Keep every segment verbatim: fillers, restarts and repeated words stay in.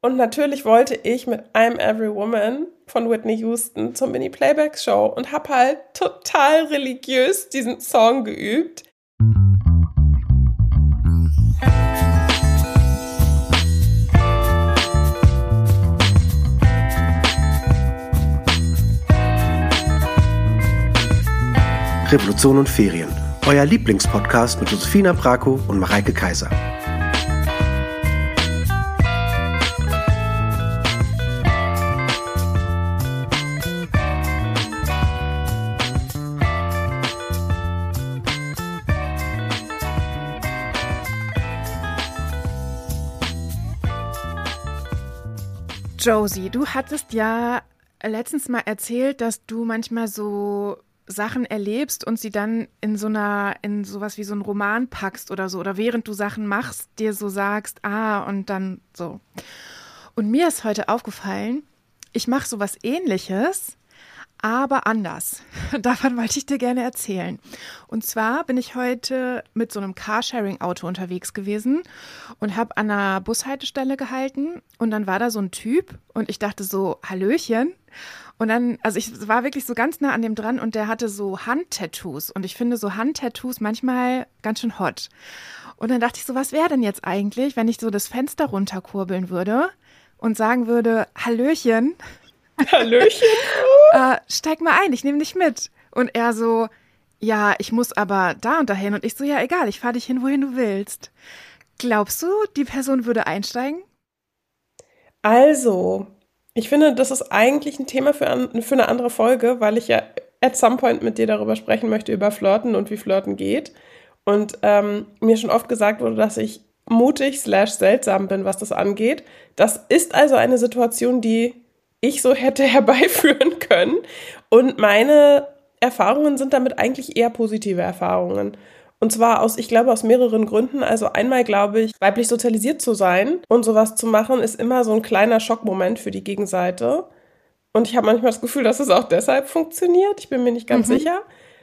Und natürlich wollte ich mit I'm Every Woman von Whitney Houston zur Mini-Playback-Show und habe halt total religiös diesen Song geübt. Revolution und Ferien, euer Lieblingspodcast mit Josefina Brako und Mareike Kaiser. Josie, du hattest ja letztens mal erzählt, dass du manchmal so Sachen erlebst und sie dann in so einer, in sowas wie so einen Roman packst oder so, oder während du Sachen machst, dir so sagst, ah, und dann so. Und mir ist heute aufgefallen, ich mache sowas Ähnliches, aber anders. Davon wollte ich dir gerne erzählen. Und zwar bin ich heute mit so einem Carsharing-Auto unterwegs gewesen und habe an einer Bushaltestelle gehalten und dann war da so ein Typ und ich dachte so, Hallöchen. Und dann, also ich war wirklich so ganz nah an dem dran und der hatte so Handtattoos und ich finde so Handtattoos manchmal ganz schön hot. Und dann dachte ich so, was wäre denn jetzt eigentlich, wenn ich so das Fenster runterkurbeln würde und sagen würde, Hallöchen. Hallöchen. äh, steig mal ein, ich nehme dich mit. Und er so, ja, ich muss aber da und dahin. Und ich so, ja, egal, ich fahre dich hin, wohin du willst. Glaubst du, die Person würde einsteigen? Also, ich finde, das ist eigentlich ein Thema für, an, für eine andere Folge, weil ich ja at some point mit dir darüber sprechen möchte, über Flirten und wie Flirten geht. Und ähm, mir schon oft gesagt wurde, dass ich mutig slash seltsam bin, was das angeht. Das ist also eine Situation, die ich so hätte herbeiführen können. Und meine Erfahrungen sind damit eigentlich eher positive Erfahrungen. Und zwar aus, ich glaube, aus mehreren Gründen. Also einmal glaube ich, weiblich sozialisiert zu sein und sowas zu machen, ist immer so ein kleiner Schockmoment für die Gegenseite. Und ich habe manchmal das Gefühl, dass es auch deshalb funktioniert. Ich bin mir nicht ganz mhm. sicher.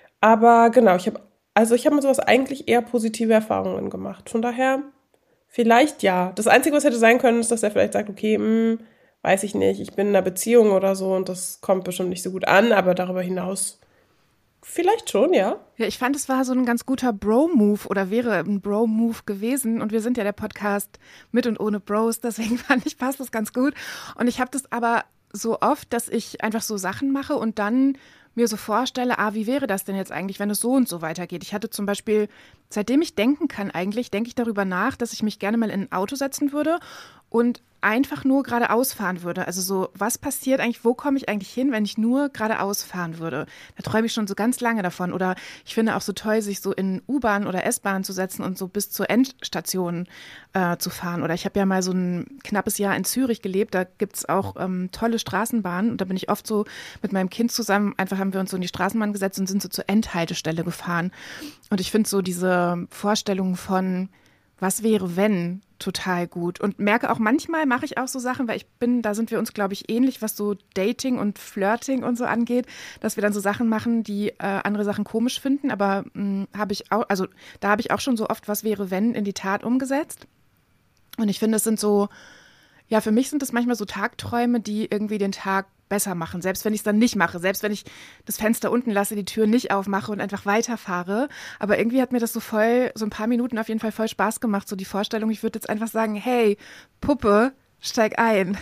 Aber genau, ich habe also ich habe mit sowas eigentlich eher positive Erfahrungen gemacht. Von daher vielleicht ja. Das Einzige, was hätte sein können, ist, dass er vielleicht sagt, okay, mh, weiß ich nicht, ich bin in einer Beziehung oder so und das kommt bestimmt nicht so gut an, aber darüber hinaus vielleicht schon, ja. Ja, ich fand, es war so ein ganz guter Bro-Move oder wäre ein Bro-Move gewesen und wir sind ja der Podcast mit und ohne Bros, deswegen fand ich, passt das ganz gut. Und ich habe das aber so oft, dass ich einfach so Sachen mache und dann mir so vorstelle, ah, wie wäre das denn jetzt eigentlich, wenn es so und so weitergeht? Ich hatte zum Beispiel, seitdem ich denken kann eigentlich, denke ich darüber nach, dass ich mich gerne mal in ein Auto setzen würde und einfach nur geradeaus fahren würde. Also so, was passiert eigentlich, wo komme ich eigentlich hin, wenn ich nur geradeaus fahren würde? Da träume ich schon so ganz lange davon. Oder ich finde auch so toll, sich so in U-Bahn oder S-Bahn zu setzen und so bis zur Endstation äh, zu fahren. Oder ich habe ja mal so ein knappes Jahr in Zürich gelebt, da gibt es auch ähm, tolle Straßenbahnen und da bin ich oft so mit meinem Kind zusammen, einfach haben wir uns so in die Straßenbahn gesetzt und sind so zur Endhaltestelle gefahren. Und ich finde so diese Vorstellung von, was wäre, wenn, total gut. Und merke auch, manchmal mache ich auch so Sachen, weil ich bin, da sind wir uns, glaube ich, ähnlich, was so Dating und Flirting und so angeht, dass wir dann so Sachen machen, die äh, andere Sachen komisch finden. Aber habe ich auch, also da habe ich auch schon so oft, was wäre, wenn, in die Tat umgesetzt. Und ich finde, es sind so, ja, für mich sind das manchmal so Tagträume, die irgendwie den Tag besser machen, selbst wenn ich es dann nicht mache, selbst wenn ich das Fenster unten lasse, die Tür nicht aufmache und einfach weiterfahre. Aber irgendwie hat mir das so voll, so ein paar Minuten auf jeden Fall voll Spaß gemacht, so die Vorstellung, ich würde jetzt einfach sagen, hey, Puppe, steig ein.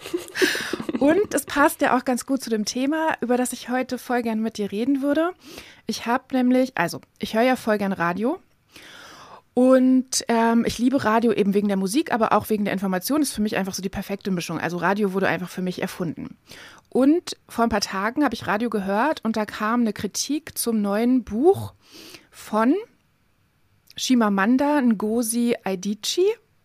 Und es passt ja auch ganz gut zu dem Thema, über das ich heute voll gern mit dir reden würde. Ich habe nämlich, also ich höre ja voll gern Radio. Und ähm, ich liebe Radio eben wegen der Musik, aber auch wegen der Information. Das ist für mich einfach so die perfekte Mischung. Also Radio wurde einfach für mich erfunden. Und vor ein paar Tagen habe ich Radio gehört und da kam eine Kritik zum neuen Buch von Chimamanda Ngozi Adichie.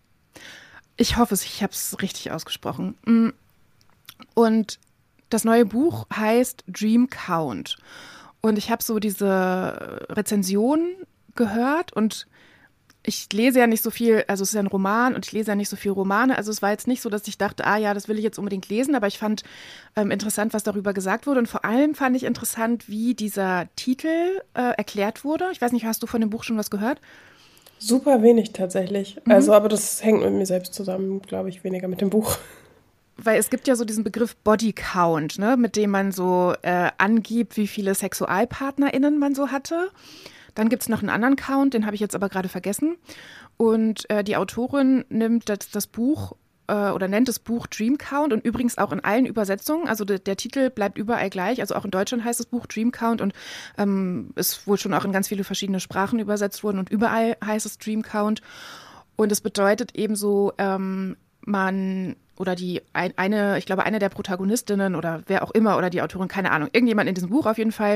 Ich hoffe, ich habe es richtig ausgesprochen. Und das neue Buch heißt Dream Count. Und ich habe so diese Rezension gehört und ich lese ja nicht so viel, also es ist ja ein Roman und ich lese ja nicht so viel Romane, also es war jetzt nicht so, dass ich dachte, ah ja, das will ich jetzt unbedingt lesen, aber ich fand ähm, interessant, was darüber gesagt wurde und vor allem fand ich interessant, wie dieser Titel äh, erklärt wurde. Ich weiß nicht, hast du von dem Buch schon was gehört? Super wenig tatsächlich, mhm. also aber das hängt mit mir selbst zusammen, glaube ich, weniger mit dem Buch. weil es gibt ja so diesen Begriff Body Count, ne, mit dem man so äh, angibt, wie viele SexualpartnerInnen man so hatte. Dann gibt es noch einen anderen Count, den habe ich jetzt aber gerade vergessen. Und äh, die Autorin nimmt das, das Buch äh, oder nennt das Buch Dream Count und übrigens auch in allen Übersetzungen. Also de, der Titel bleibt überall gleich. Also auch in Deutschland heißt das Buch Dream Count und ähm, ist wohl schon auch in ganz viele verschiedene Sprachen übersetzt worden und überall heißt es Dream Count. Und es bedeutet eben so, ähm, man oder die ein, eine, ich glaube eine der Protagonistinnen oder wer auch immer oder die Autorin, keine Ahnung, irgendjemand in diesem Buch auf jeden Fall,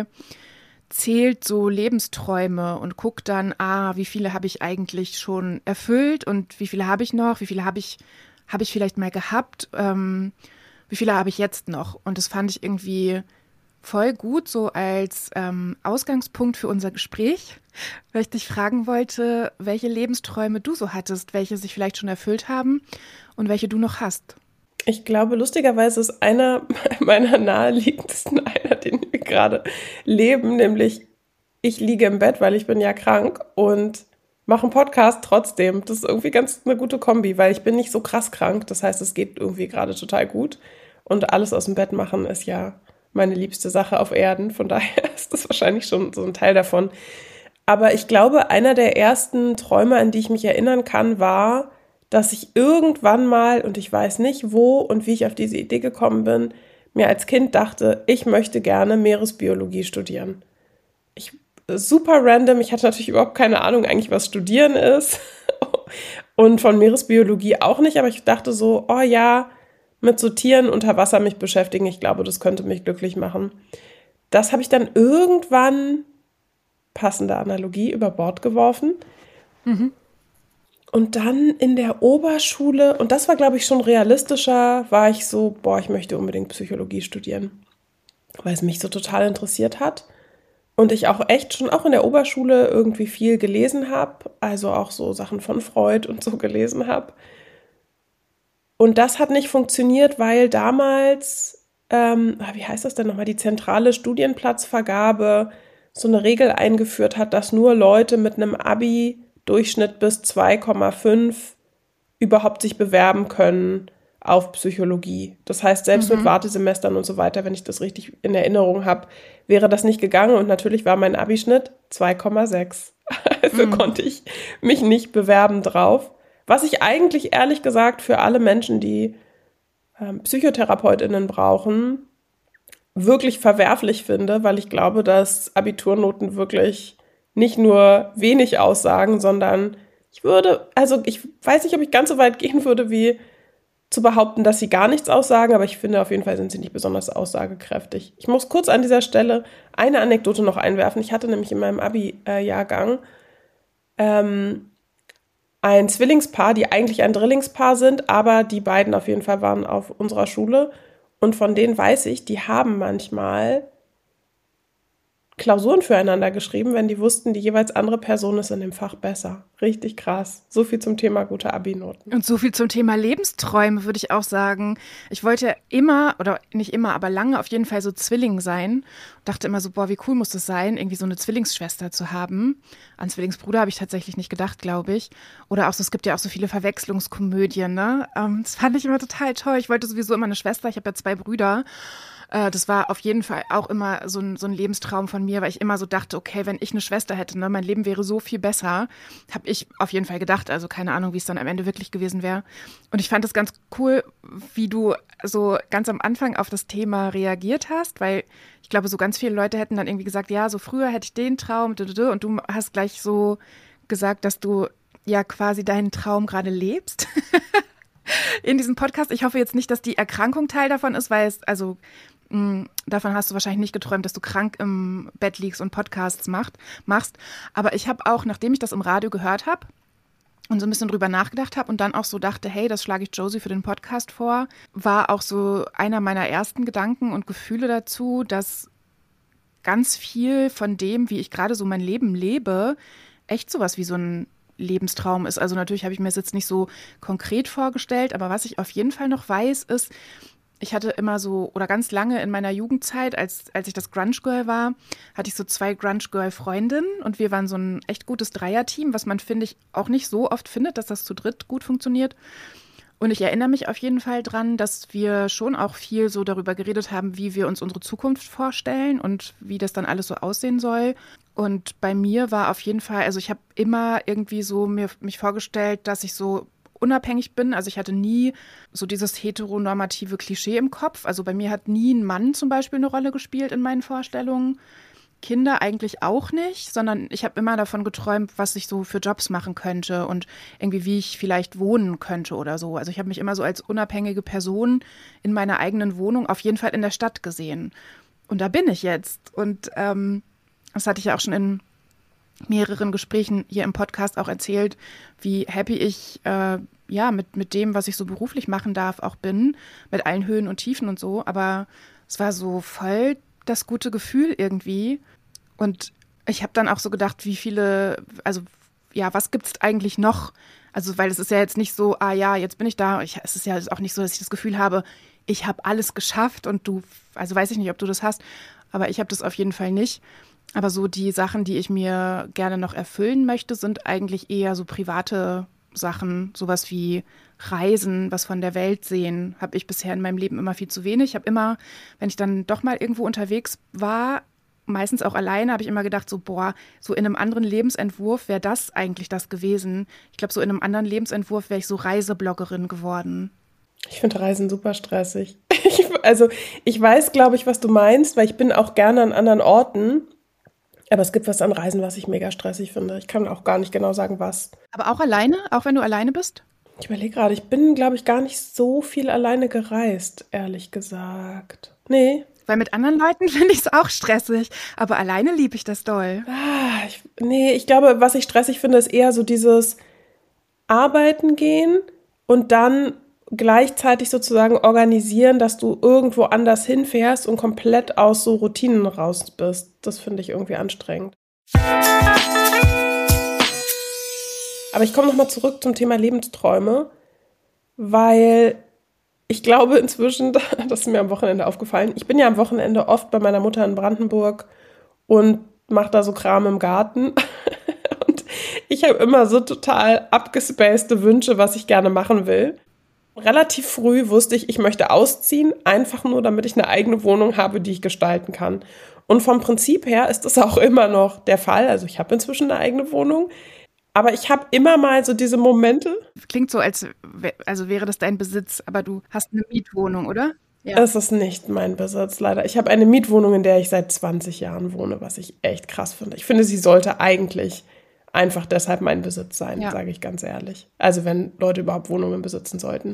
zählt so Lebensträume und guckt dann, ah, wie viele habe ich eigentlich schon erfüllt und wie viele habe ich noch, wie viele habe ich, habe ich vielleicht mal gehabt, ähm, wie viele habe ich jetzt noch. Und das fand ich irgendwie voll gut, so als ähm, Ausgangspunkt für unser Gespräch, weil ich dich fragen wollte, welche Lebensträume du so hattest, welche sich vielleicht schon erfüllt haben und welche du noch hast. Ich glaube, lustigerweise ist einer meiner naheliegendsten, einer, den wir gerade leben, nämlich ich liege im Bett, weil ich bin ja krank und mache einen Podcast trotzdem. Das ist irgendwie ganz eine gute Kombi, weil ich bin nicht so krass krank. Das heißt, es geht irgendwie gerade total gut. Und alles aus dem Bett machen ist ja meine liebste Sache auf Erden. Von daher ist das wahrscheinlich schon so ein Teil davon. Aber ich glaube, einer der ersten Träume, an die ich mich erinnern kann, war, dass ich irgendwann mal, und ich weiß nicht wo und wie ich auf diese Idee gekommen bin, mir als Kind dachte, ich möchte gerne Meeresbiologie studieren. Ich, super random, ich hatte natürlich überhaupt keine Ahnung eigentlich, was Studieren ist und von Meeresbiologie auch nicht, aber ich dachte so, oh ja, mit so Tieren unter Wasser mich beschäftigen, ich glaube, das könnte mich glücklich machen. Das habe ich dann irgendwann, passende Analogie, über Bord geworfen. Mhm. Und dann in der Oberschule, und das war, glaube ich, schon realistischer, war ich so, boah, ich möchte unbedingt Psychologie studieren, weil es mich so total interessiert hat. Und ich auch echt schon auch in der Oberschule irgendwie viel gelesen habe, also auch so Sachen von Freud und so gelesen habe. Und das hat nicht funktioniert, weil damals, ähm, wie heißt das denn nochmal, die zentrale Studienplatzvergabe so eine Regel eingeführt hat, dass nur Leute mit einem Abi Durchschnitt bis zwei Komma fünf überhaupt sich bewerben können auf Psychologie. Das heißt, selbst mhm. mit Wartesemestern und so weiter, wenn ich das richtig in Erinnerung habe, wäre das nicht gegangen. Und natürlich war mein Abischnitt zwei Komma sechs. Also mhm. konnte ich mich nicht bewerben drauf. Was ich eigentlich ehrlich gesagt für alle Menschen, die ähm, PsychotherapeutInnen brauchen, wirklich verwerflich finde, weil ich glaube, dass Abiturnoten wirklich nicht nur wenig aussagen, sondern ich würde, also ich weiß nicht, ob ich ganz so weit gehen würde, wie zu behaupten, dass sie gar nichts aussagen, aber ich finde, auf jeden Fall sind sie nicht besonders aussagekräftig. Ich muss kurz an dieser Stelle eine Anekdote noch einwerfen. Ich hatte nämlich in meinem Abi-Jahrgang ähm, ein Zwillingspaar, die eigentlich ein Drillingspaar sind, aber die beiden auf jeden Fall waren auf unserer Schule und von denen weiß ich, die haben manchmal Klausuren füreinander geschrieben, wenn die wussten, die jeweils andere Person ist in dem Fach besser. Richtig krass. So viel zum Thema gute Abi-Noten. Und so viel zum Thema Lebensträume, würde ich auch sagen. Ich wollte immer, oder nicht immer, aber lange auf jeden Fall so Zwilling sein. Dachte immer so, boah, wie cool muss das sein, irgendwie so eine Zwillingsschwester zu haben. An Zwillingsbruder habe ich tatsächlich nicht gedacht, glaube ich. Oder auch so, es gibt ja auch so viele Verwechslungskomödien, ne? Das fand ich immer total toll. Ich wollte sowieso immer eine Schwester, ich habe ja zwei Brüder. Das war auf jeden Fall auch immer so ein, so ein Lebenstraum von mir, weil ich immer so dachte, okay, wenn ich eine Schwester hätte, ne, mein Leben wäre so viel besser. Habe ich auf jeden Fall gedacht. Also keine Ahnung, wie es dann am Ende wirklich gewesen wäre. Und ich fand das ganz cool, wie du so ganz am Anfang auf das Thema reagiert hast, weil ich glaube, so ganz viele Leute hätten dann irgendwie gesagt, ja, so früher hätte ich den Traum und du hast gleich so gesagt, dass du ja quasi deinen Traum gerade lebst. In diesem Podcast. Ich hoffe jetzt nicht, dass die Erkrankung Teil davon ist, weil es, also mh, davon hast du wahrscheinlich nicht geträumt, dass du krank im Bett liegst und Podcasts macht, machst. Aber ich habe auch, nachdem ich das im Radio gehört habe und so ein bisschen drüber nachgedacht habe und dann auch so dachte, hey, das schlage ich Josie für den Podcast vor, war auch so einer meiner ersten Gedanken und Gefühle dazu, dass ganz viel von dem, wie ich gerade so mein Leben lebe, echt sowas wie so ein Lebenstraum ist. Also natürlich habe ich mir das jetzt nicht so konkret vorgestellt, aber was ich auf jeden Fall noch weiß, ist, ich hatte immer so, oder ganz lange in meiner Jugendzeit, als, als ich das Grunge Girl war, hatte ich so zwei Grunge Girl Freundinnen und wir waren so ein echt gutes Dreierteam, was man, finde ich, auch nicht so oft findet, dass das zu dritt gut funktioniert. Und ich erinnere mich auf jeden Fall dran, dass wir schon auch viel so darüber geredet haben, wie wir uns unsere Zukunft vorstellen und wie das dann alles so aussehen soll. Und bei mir war auf jeden Fall, also ich habe immer irgendwie so mir, mich vorgestellt, dass ich so unabhängig bin. Also ich hatte nie so dieses heteronormative Klischee im Kopf. Also bei mir hat nie ein Mann zum Beispiel eine Rolle gespielt in meinen Vorstellungen. Kinder eigentlich auch nicht, sondern ich habe immer davon geträumt, was ich so für Jobs machen könnte und irgendwie wie ich vielleicht wohnen könnte oder so. Also ich habe mich immer so als unabhängige Person in meiner eigenen Wohnung auf jeden Fall in der Stadt gesehen. Und da bin ich jetzt. Und ähm, das hatte ich ja auch schon in mehreren Gesprächen hier im Podcast auch erzählt, wie happy ich äh, ja mit, mit dem, was ich so beruflich machen darf, auch bin, mit allen Höhen und Tiefen und so. Aber es war so voll das gute Gefühl irgendwie. Und ich habe dann auch so gedacht, wie viele, also ja, was gibt's eigentlich noch? Also, weil es ist ja jetzt nicht so, ah ja, jetzt bin ich da. Ich, es ist ja auch nicht so, dass ich das Gefühl habe, ich habe alles geschafft und du, also weiß ich nicht, ob du das hast, aber ich habe das auf jeden Fall nicht. Aber so die Sachen, die ich mir gerne noch erfüllen möchte, sind eigentlich eher so private Sachen, sowas wie Reisen, was von der Welt sehen, habe ich bisher in meinem Leben immer viel zu wenig. Ich habe immer, wenn ich dann doch mal irgendwo unterwegs war, meistens auch alleine, habe ich immer gedacht, so boah, so in einem anderen Lebensentwurf wäre das eigentlich das gewesen. Ich glaube, so in einem anderen Lebensentwurf wäre ich so Reisebloggerin geworden. Ich finde Reisen super stressig. Ich, also ich weiß, glaube ich, was du meinst, weil ich bin auch gerne an anderen Orten. Aber es gibt was an Reisen, was ich mega stressig finde. Ich kann auch gar nicht genau sagen, was. Aber auch alleine? Auch wenn du alleine bist? Ich überlege gerade, ich bin, glaube ich, gar nicht so viel alleine gereist, ehrlich gesagt. Nee. Weil mit anderen Leuten finde ich es auch stressig. Aber alleine liebe ich das doll. Ah, ich, nee, ich glaube, was ich stressig finde, ist eher so dieses Arbeiten gehen und dann gleichzeitig sozusagen organisieren, dass du irgendwo anders hinfährst und komplett aus so Routinen raus bist. Das finde ich irgendwie anstrengend. Aber ich komme nochmal zurück zum Thema Lebensträume, weil ich glaube inzwischen, das ist mir am Wochenende aufgefallen, ich bin ja am Wochenende oft bei meiner Mutter in Brandenburg und mache da so Kram im Garten. Und ich habe immer so total abgespacede Wünsche, was ich gerne machen will. Relativ früh wusste ich, ich möchte ausziehen, einfach nur, damit ich eine eigene Wohnung habe, die ich gestalten kann. Und vom Prinzip her ist das auch immer noch der Fall. Also ich habe inzwischen eine eigene Wohnung, aber ich habe immer mal so diese Momente. Klingt so, als also wäre das dein Besitz, aber du hast eine Mietwohnung, oder? Ja. Es ist nicht mein Besitz, leider. Ich habe eine Mietwohnung, in der ich seit zwanzig Jahren wohne, was ich echt krass finde. Ich finde, sie sollte eigentlich einfach deshalb mein Besitz sein, ja. Sage ich ganz ehrlich. Also wenn Leute überhaupt Wohnungen besitzen sollten.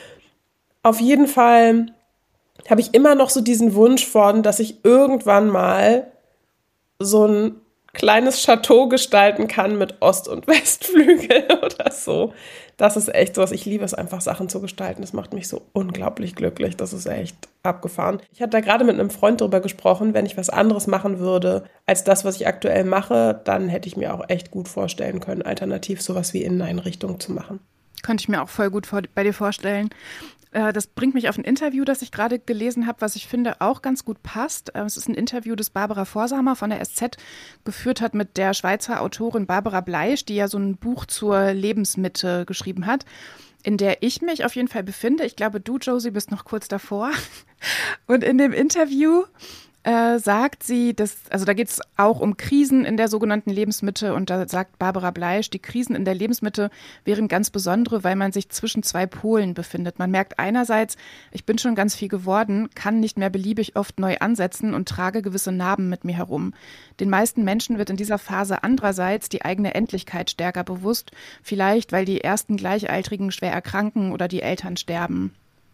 Auf jeden Fall habe ich immer noch so diesen Wunsch von, dass ich irgendwann mal so ein kleines Chateau gestalten kann mit Ost- und Westflügel oder so. Das ist echt so was. Ich liebe es einfach, Sachen zu gestalten. Das macht mich so unglaublich glücklich. Das ist echt abgefahren. Ich hatte da gerade mit einem Freund drüber gesprochen, wenn ich was anderes machen würde als das, was ich aktuell mache, dann hätte ich mir auch echt gut vorstellen können, alternativ sowas wie Inneneinrichtung zu machen. Könnte ich mir auch voll gut vor, bei dir vorstellen. Das bringt mich auf ein Interview, das ich gerade gelesen habe, was ich finde auch ganz gut passt. Es ist ein Interview, das Barbara Vorsamer von der S Z geführt hat mit der Schweizer Autorin Barbara Bleisch, die ja so ein Buch zur Lebensmitte geschrieben hat, in der ich mich auf jeden Fall befinde. Ich glaube, du, Josie, bist noch kurz davor. Und in dem Interview äh, sagt sie, dass, also da geht es auch um Krisen in der sogenannten Lebensmitte und da sagt Barbara Bleisch, die Krisen in der Lebensmitte wären ganz besondere, weil man sich zwischen zwei Polen befindet. Man merkt einerseits, ich bin schon ganz viel geworden, kann nicht mehr beliebig oft neu ansetzen und trage gewisse Narben mit mir herum. Den meisten Menschen wird in dieser Phase andererseits die eigene Endlichkeit stärker bewusst, vielleicht weil die ersten Gleichaltrigen schwer erkranken oder die Eltern sterben.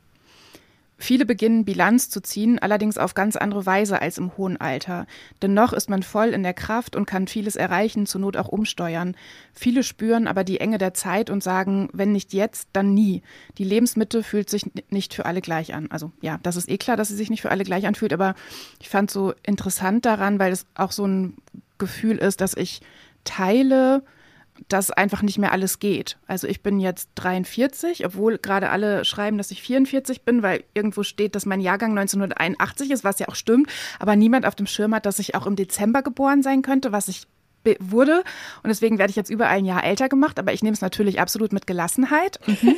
Viele beginnen Bilanz zu ziehen, allerdings auf ganz andere Weise als im hohen Alter. Denn noch ist man voll in der Kraft und kann vieles erreichen, zur Not auch umsteuern. Viele spüren aber die Enge der Zeit und sagen, wenn nicht jetzt, dann nie. Die Lebensmitte fühlt sich nicht für alle gleich an. Also ja, das ist eh klar, dass sie sich nicht für alle gleich anfühlt, aber ich fand so interessant daran, weil es auch so ein Gefühl ist, dass ich teile, dass einfach nicht mehr alles geht. Also ich bin jetzt dreiundvierzig, obwohl gerade alle schreiben, dass ich vierundvierzig bin, weil irgendwo steht, dass mein Jahrgang neunzehnhunderteinundachtzig ist, was ja auch stimmt, aber niemand auf dem Schirm hat, dass ich auch im Dezember geboren sein könnte, was ich wurde. Und deswegen werde ich jetzt überall ein Jahr älter gemacht, aber ich nehme es natürlich absolut mit Gelassenheit. Mhm.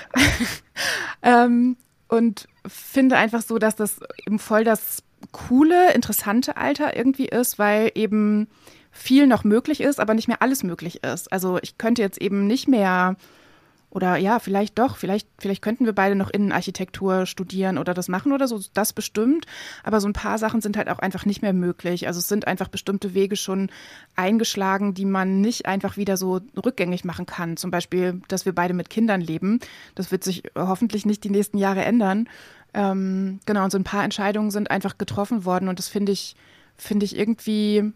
ähm, und finde einfach so, dass das eben voll das coole, interessante Alter irgendwie ist, weil eben viel noch möglich ist, aber nicht mehr alles möglich ist. Also ich könnte jetzt eben nicht mehr, oder ja, vielleicht doch, vielleicht, vielleicht könnten wir beide noch Innenarchitektur studieren oder das machen oder so, das bestimmt. Aber so ein paar Sachen sind halt auch einfach nicht mehr möglich. Also es sind einfach bestimmte Wege schon eingeschlagen, die man nicht einfach wieder so rückgängig machen kann. Zum Beispiel, dass wir beide mit Kindern leben. Das wird sich hoffentlich nicht die nächsten Jahre ändern. Ähm, genau, und so ein paar Entscheidungen sind einfach getroffen worden. Und das finde ich, finde ich irgendwie,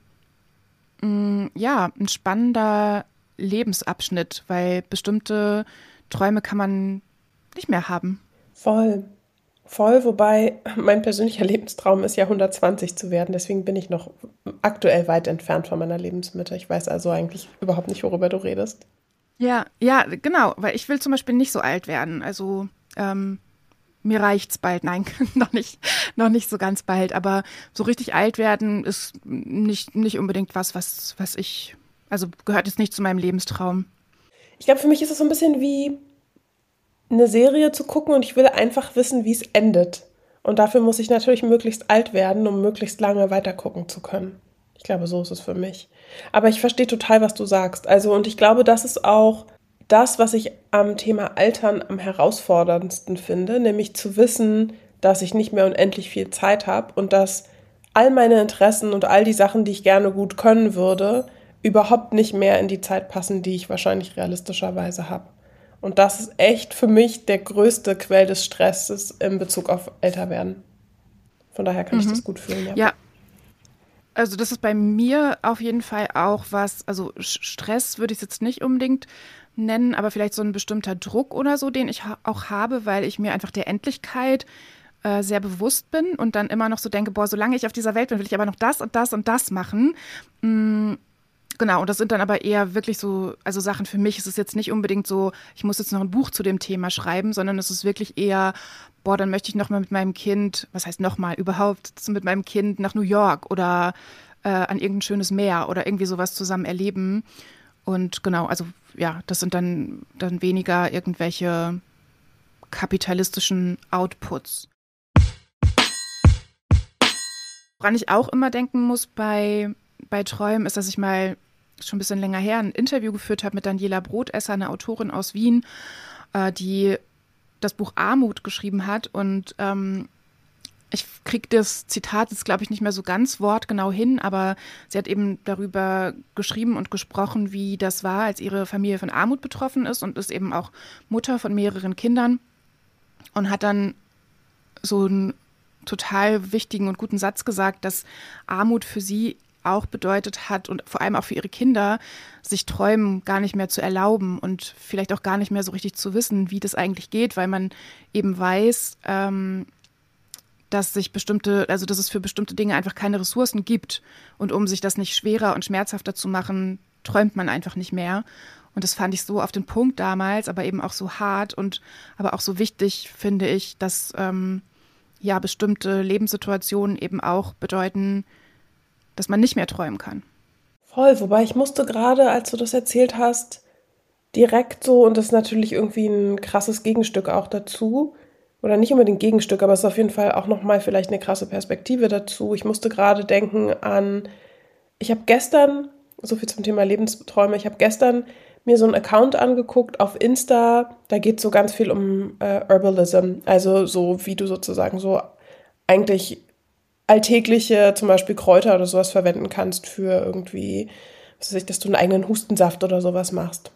mh, ja, ein spannender Lebensabschnitt, weil bestimmte Träume kann man nicht mehr haben. Voll, voll, wobei mein persönlicher Lebenstraum ist ja hundertzwanzig zu werden, deswegen bin ich noch aktuell weit entfernt von meiner Lebensmitte. Ich weiß also eigentlich überhaupt nicht, worüber du redest. Ja, ja, genau, weil ich will zum Beispiel nicht so alt werden, also ähm, mir reicht's bald, nein, noch nicht, noch nicht so ganz bald, aber so richtig alt werden ist nicht, nicht unbedingt was, was, was ich Also gehört jetzt nicht zu meinem Lebenstraum. Ich glaube, für mich ist es so ein bisschen wie eine Serie zu gucken und ich will einfach wissen, wie es endet. Und dafür muss ich natürlich möglichst alt werden, um möglichst lange weiter gucken zu können. Ich glaube, so ist es für mich. Aber ich verstehe total, was du sagst. Also, und ich glaube, das ist auch das, was ich am Thema Altern am herausforderndsten finde, nämlich zu wissen, dass ich nicht mehr unendlich viel Zeit habe und dass all meine Interessen und all die Sachen, die ich gerne gut können würde, überhaupt nicht mehr in die Zeit passen, die ich wahrscheinlich realistischerweise habe. Und das ist echt für mich der größte Quell des Stresses in Bezug auf Älterwerden. Von daher kann mhm. ich das gut fühlen. Ja. ja, also das ist bei mir auf jeden Fall auch was, also Stress würde ich es jetzt nicht unbedingt nennen, aber vielleicht so ein bestimmter Druck oder so, den ich ha- auch habe, weil ich mir einfach der Endlichkeit äh, sehr bewusst bin und dann immer noch so denke, boah, solange ich auf dieser Welt bin, will ich aber noch das und das und das machen. Mm. Genau, und das sind dann aber eher wirklich so, also Sachen für mich, es ist jetzt nicht unbedingt so, ich muss jetzt noch ein Buch zu dem Thema schreiben, sondern es ist wirklich eher, boah, dann möchte ich nochmal mit meinem Kind, was heißt nochmal, überhaupt mit meinem Kind nach New York oder äh, an irgendein schönes Meer oder irgendwie sowas zusammen erleben. Und genau, also ja, das sind dann, dann weniger irgendwelche kapitalistischen Outputs. Woran ich auch immer denken muss bei bei Träumen ist, dass ich mal schon ein bisschen länger her ein Interview geführt habe mit Daniela Brotesser, einer Autorin aus Wien, äh, die das Buch Armut geschrieben hat. Und ähm, ich kriege das Zitat jetzt, glaube ich, nicht mehr so ganz wortgenau hin, aber sie hat eben darüber geschrieben und gesprochen, wie das war, als ihre Familie von Armut betroffen ist und ist eben auch Mutter von mehreren Kindern und hat dann so einen total wichtigen und guten Satz gesagt, dass Armut für sie auch bedeutet hat und vor allem auch für ihre Kinder, sich Träumen gar nicht mehr zu erlauben und vielleicht auch gar nicht mehr so richtig zu wissen, wie das eigentlich geht, weil man eben weiß, ähm, dass sich bestimmte, also dass es für bestimmte Dinge einfach keine Ressourcen gibt. Und um sich das nicht schwerer und schmerzhafter zu machen, träumt man einfach nicht mehr. Und das fand ich so auf den Punkt damals, aber eben auch so hart und aber auch so wichtig, finde ich, dass ähm, ja bestimmte Lebenssituationen eben auch bedeuten, dass man nicht mehr träumen kann. Voll, wobei ich musste gerade, als du das erzählt hast, direkt so, und das ist natürlich irgendwie ein krasses Gegenstück auch dazu, oder nicht unbedingt Gegenstück, aber es ist auf jeden Fall auch nochmal vielleicht eine krasse Perspektive dazu. Ich musste gerade denken an, ich habe gestern, so viel zum Thema Lebensträume, ich habe gestern mir so einen Account angeguckt auf Insta, da geht es so ganz viel um äh, Herbalism, also so wie du sozusagen so eigentlich alltägliche, zum Beispiel Kräuter oder sowas verwenden kannst für irgendwie, was weiß ich, dass du einen eigenen Hustensaft oder sowas machst.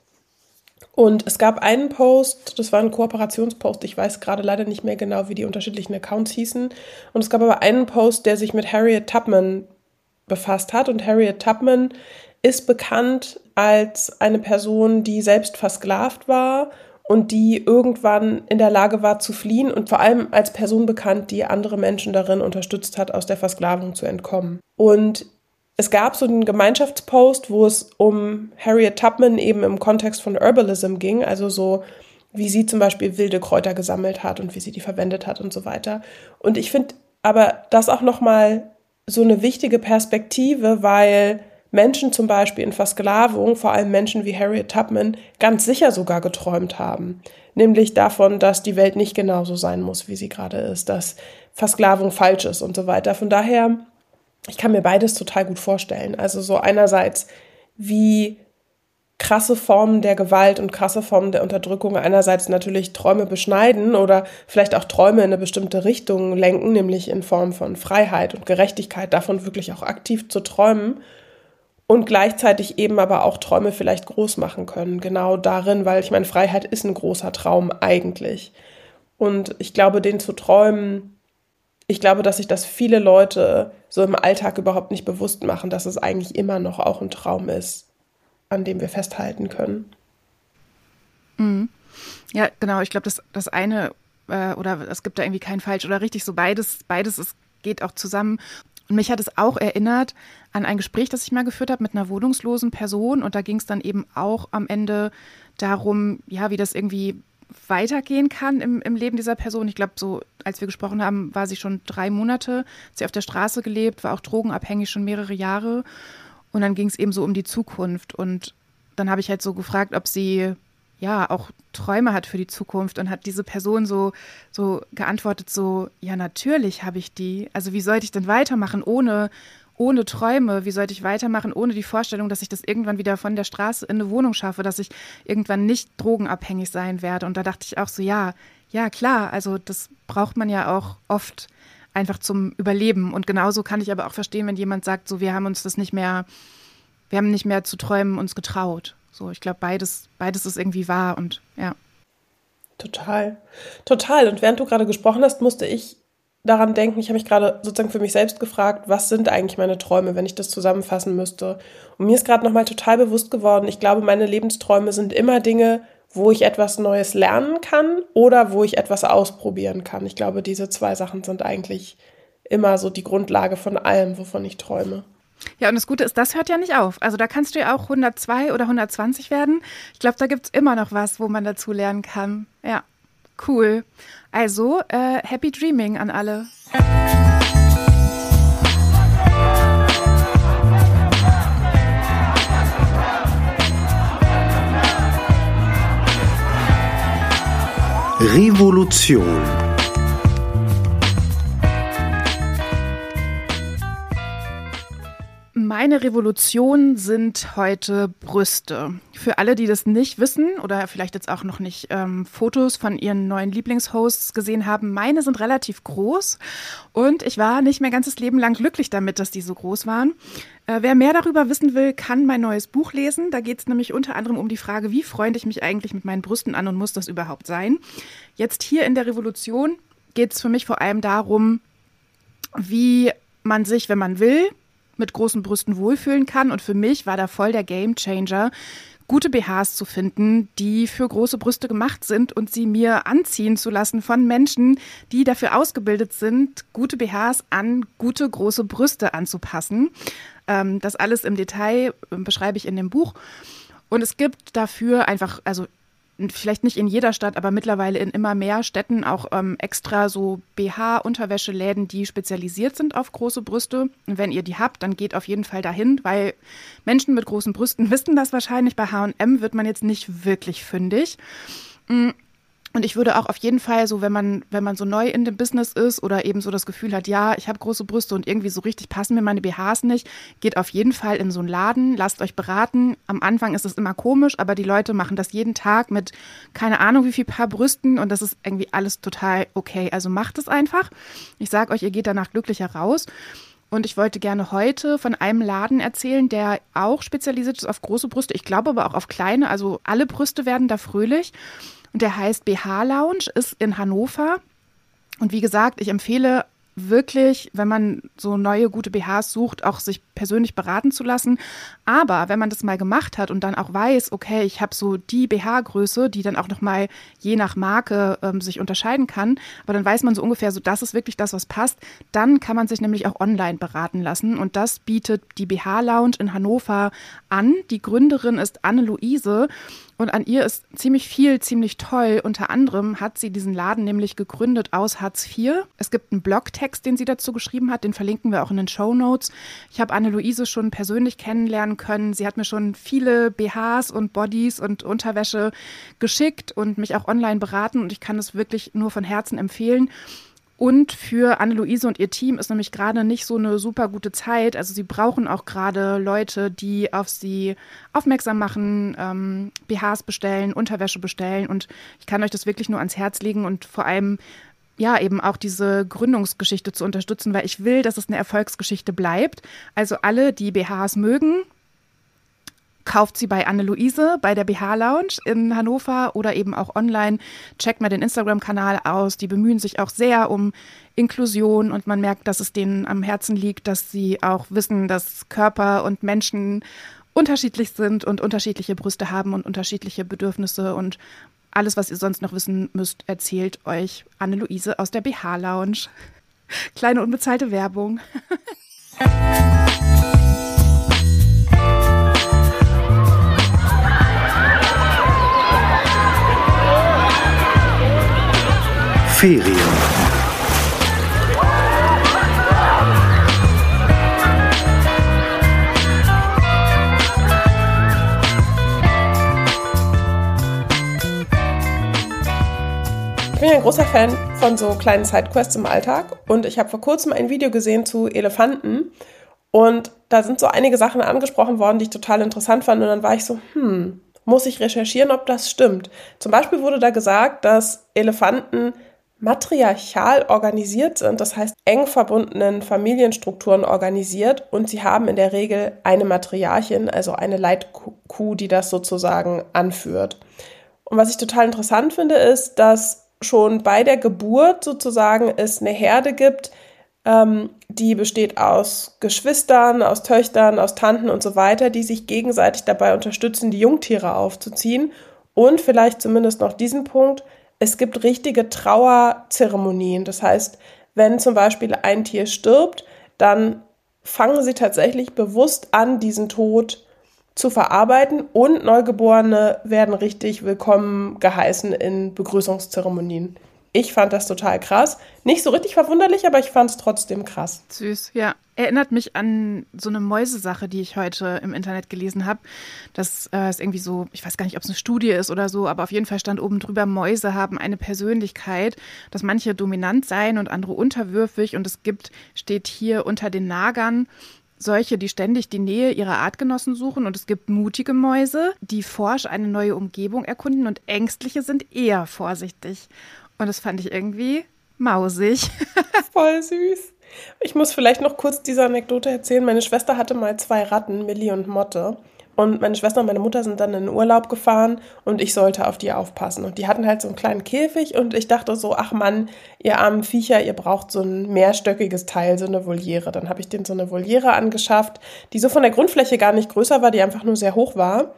Und es gab einen Post, das war ein Kooperationspost, ich weiß gerade leider nicht mehr genau, wie die unterschiedlichen Accounts hießen. Und es gab aber einen Post, der sich mit Harriet Tubman befasst hat. Und Harriet Tubman ist bekannt als eine Person, die selbst versklavt war und die irgendwann in der Lage war zu fliehen und vor allem als Person bekannt, die andere Menschen darin unterstützt hat, aus der Versklavung zu entkommen. Und es gab so einen Gemeinschaftspost, wo es um Harriet Tubman eben im Kontext von Herbalism ging, also so, wie sie zum Beispiel wilde Kräuter gesammelt hat und wie sie die verwendet hat und so weiter. Und ich finde aber das auch nochmal so eine wichtige Perspektive, weil Menschen zum Beispiel in Versklavung, vor allem Menschen wie Harriet Tubman, ganz sicher sogar geträumt haben. Nämlich davon, dass die Welt nicht genauso sein muss, wie sie gerade ist, dass Versklavung falsch ist und so weiter. Von daher, ich kann mir beides total gut vorstellen. Also so einerseits, wie krasse Formen der Gewalt und krasse Formen der Unterdrückung einerseits natürlich Träume beschneiden oder vielleicht auch Träume in eine bestimmte Richtung lenken, nämlich in Form von Freiheit und Gerechtigkeit, davon wirklich auch aktiv zu träumen und gleichzeitig eben aber auch Träume vielleicht groß machen können, genau darin, weil ich meine, Freiheit ist ein großer Traum eigentlich. Und ich glaube, den zu träumen, ich glaube, dass sich das viele Leute so im Alltag überhaupt nicht bewusst machen, dass es eigentlich immer noch auch ein Traum ist, an dem wir festhalten können. Mhm. Ja, genau. Ich glaube, das, das eine, äh, oder es gibt da irgendwie kein falsch oder richtig, so beides, beides ist, geht auch zusammen. Und mich hat es auch erinnert an ein Gespräch, das ich mal geführt habe mit einer wohnungslosen Person. Und da ging es dann eben auch am Ende darum, ja, wie das irgendwie weitergehen kann im, im Leben dieser Person. Ich glaube, so als wir gesprochen haben, war sie schon drei Monate, hat sie auf der Straße gelebt, war auch drogenabhängig schon mehrere Jahre. Und dann ging es eben so um die Zukunft. Und dann habe ich halt so gefragt, ob sie ja auch Träume hat für die Zukunft. Und hat diese Person so, so geantwortet, so, ja, natürlich habe ich die. Also wie sollte ich denn weitermachen ohne, ohne Träume? Wie sollte ich weitermachen ohne die Vorstellung, dass ich das irgendwann wieder von der Straße in eine Wohnung schaffe, dass ich irgendwann nicht drogenabhängig sein werde? Und da dachte ich auch so, ja, ja klar, also das braucht man ja auch oft einfach zum Überleben. Und genauso kann ich aber auch verstehen, wenn jemand sagt, so, wir haben uns das nicht mehr, wir haben nicht mehr zu träumen uns getraut. So, ich glaube, beides, beides ist irgendwie wahr und ja. Total, total. Und während du gerade gesprochen hast, musste ich daran denken, ich habe mich gerade sozusagen für mich selbst gefragt, was sind eigentlich meine Träume, wenn ich das zusammenfassen müsste. Und mir ist gerade nochmal total bewusst geworden, ich glaube, meine Lebensträume sind immer Dinge, wo ich etwas Neues lernen kann oder wo ich etwas ausprobieren kann. Ich glaube, diese zwei Sachen sind eigentlich immer so die Grundlage von allem, wovon ich träume. Ja, und das Gute ist, das hört ja nicht auf. Also da kannst du ja auch hundertzwei oder hundertzwanzig werden. Ich glaube, da gibt es immer noch was, wo man dazu lernen kann. Ja, cool. Also, äh, happy dreaming an alle. Revolution. Meine Revolution sind heute Brüste. Für alle, die das nicht wissen oder vielleicht jetzt auch noch nicht ähm, Fotos von ihren neuen Lieblingshosts gesehen haben, meine sind relativ groß und ich war nicht mein ganzes Leben lang glücklich damit, dass die so groß waren. Äh, wer mehr darüber wissen will, kann mein neues Buch lesen. Da geht es nämlich unter anderem um die Frage, wie freunde ich mich eigentlich mit meinen Brüsten an und muss das überhaupt sein? Jetzt hier in der Revolution geht es für mich vor allem darum, wie man sich, wenn man will, mit großen Brüsten wohlfühlen kann. Und für mich war da voll der Gamechanger, gute B Hs zu finden, die für große Brüste gemacht sind und sie mir anziehen zu lassen von Menschen, die dafür ausgebildet sind, gute B Hs an gute große Brüste anzupassen. Ähm, das alles im Detail äh, beschreibe ich in dem Buch. Und es gibt dafür einfach, also vielleicht nicht in jeder Stadt, aber mittlerweile in immer mehr Städten auch ähm, extra so B H-Unterwäscheläden, die spezialisiert sind auf große Brüste. Und wenn ihr die habt, dann geht auf jeden Fall dahin, weil Menschen mit großen Brüsten wissen das wahrscheinlich. Bei H und M wird man jetzt nicht wirklich fündig. Und ich würde auch auf jeden Fall so, wenn man, wenn man so neu in dem Business ist oder eben so das Gefühl hat, ja, ich habe große Brüste und irgendwie so richtig passen mir meine B Hs nicht, geht auf jeden Fall in so einen Laden, lasst euch beraten. Am Anfang ist es immer komisch, aber die Leute machen das jeden Tag mit keine Ahnung wie viel Paar Brüsten und das ist irgendwie alles total okay. Also macht es einfach. Ich sage euch, ihr geht danach glücklicher raus. Und ich wollte gerne heute von einem Laden erzählen, der auch spezialisiert ist auf große Brüste. Ich glaube aber auch auf kleine, also alle Brüste werden da fröhlich. Und der heißt B H Lounge, ist in Hannover. Und wie gesagt, ich empfehle wirklich, wenn man so neue, gute B Hs sucht, auch sich persönlich beraten zu lassen. Aber wenn man das mal gemacht hat und dann auch weiß, okay, ich habe so die B H-Größe, die dann auch nochmal je nach Marke ähm, sich unterscheiden kann, aber dann weiß man so ungefähr, so das ist wirklich das, was passt, dann kann man sich nämlich auch online beraten lassen. Und das bietet die B H Lounge in Hannover an. Die Gründerin ist Anne-Luise. Und an ihr ist ziemlich viel, ziemlich toll. Unter anderem hat sie diesen Laden nämlich gegründet aus Hartz vier. Es gibt einen Blogtext, den sie dazu geschrieben hat, den verlinken wir auch in den Shownotes. Ich habe Anne-Luise schon persönlich kennenlernen können. Sie hat mir schon viele B Hs und Bodies und Unterwäsche geschickt und mich auch online beraten. Und ich kann es wirklich nur von Herzen empfehlen. Und für Anne-Luise und ihr Team ist nämlich gerade nicht so eine super gute Zeit. Also sie brauchen auch gerade Leute, die auf sie aufmerksam machen, ähm, B Hs bestellen, Unterwäsche bestellen. Und ich kann euch das wirklich nur ans Herz legen und vor allem ja eben auch diese Gründungsgeschichte zu unterstützen, weil ich will, dass es eine Erfolgsgeschichte bleibt. Also alle, die B Hs mögen, kauft sie bei Anne-Luise, bei der B H-Lounge in Hannover oder eben auch online. Checkt mal den Instagram-Kanal aus. Die bemühen sich auch sehr um Inklusion und man merkt, dass es denen am Herzen liegt, dass sie auch wissen, dass Körper und Menschen unterschiedlich sind und unterschiedliche Brüste haben und unterschiedliche Bedürfnisse und alles, was ihr sonst noch wissen müsst, erzählt euch Anne-Luise aus der B H-Lounge. Kleine unbezahlte Werbung. Ferien. Ich bin ja ein großer Fan von so kleinen Sidequests im Alltag und ich habe vor kurzem ein Video gesehen zu Elefanten und da sind so einige Sachen angesprochen worden, die ich total interessant fand und dann war ich so, hm, muss ich recherchieren, ob das stimmt. Zum Beispiel wurde da gesagt, dass Elefanten matriarchal organisiert sind, das heißt eng verbundenen Familienstrukturen organisiert und sie haben in der Regel eine Matriarchin, also eine Leitkuh, die das sozusagen anführt. Und was ich total interessant finde, ist, dass schon bei der Geburt sozusagen es eine Herde gibt, ähm, die besteht aus Geschwistern, aus Töchtern, aus Tanten und so weiter, die sich gegenseitig dabei unterstützen, die Jungtiere aufzuziehen. Und vielleicht zumindest noch diesen Punkt, es gibt richtige Trauerzeremonien. Das heißt, wenn zum Beispiel ein Tier stirbt, dann fangen sie tatsächlich bewusst an, diesen Tod zu verarbeiten und Neugeborene werden richtig willkommen geheißen in Begrüßungszeremonien. Ich fand das total krass. Nicht so richtig verwunderlich, aber ich fand es trotzdem krass. Süß, ja. Erinnert mich an so eine Mäusesache, die ich heute im Internet gelesen habe. Das äh, ist irgendwie so, ich weiß gar nicht, ob es eine Studie ist oder so, aber auf jeden Fall stand oben drüber, Mäuse haben eine Persönlichkeit, dass manche dominant seien und andere unterwürfig. Und es gibt, steht hier unter den Nagern, solche, die ständig die Nähe ihrer Artgenossen suchen. Und es gibt mutige Mäuse, die forsch eine neue Umgebung erkunden und ängstliche sind eher vorsichtig. Und das fand ich irgendwie mausig. Voll süß. Ich muss vielleicht noch kurz diese Anekdote erzählen. Meine Schwester hatte mal zwei Ratten, Millie und Motte. Und meine Schwester und meine Mutter sind dann in den Urlaub gefahren und ich sollte auf die aufpassen. Und die hatten halt so einen kleinen Käfig und ich dachte so, ach Mann, ihr armen Viecher, ihr braucht so ein mehrstöckiges Teil, so eine Voliere. Dann habe ich denen so eine Voliere angeschafft, die so von der Grundfläche gar nicht größer war, die einfach nur sehr hoch war.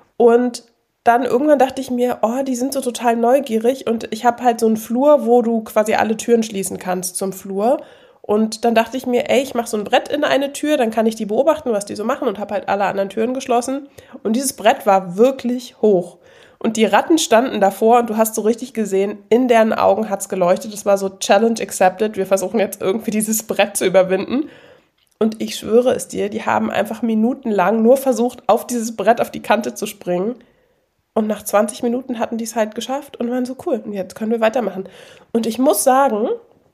Und dann irgendwann dachte ich mir, oh, die sind so total neugierig und ich habe halt so einen Flur, wo du quasi alle Türen schließen kannst zum Flur. Und dann dachte ich mir, ey, ich mache so ein Brett in eine Tür, dann kann ich die beobachten, was die so machen und habe halt alle anderen Türen geschlossen. Und dieses Brett war wirklich hoch. Und die Ratten standen davor und du hast so richtig gesehen, in deren Augen hat's geleuchtet. Das war so Challenge accepted. Wir versuchen jetzt irgendwie dieses Brett zu überwinden. Und ich schwöre es dir, die haben einfach minutenlang nur versucht, auf dieses Brett auf die Kante zu springen. Und nach zwanzig Minuten hatten die es halt geschafft und waren so cool. Und jetzt können wir weitermachen. Und ich muss sagen,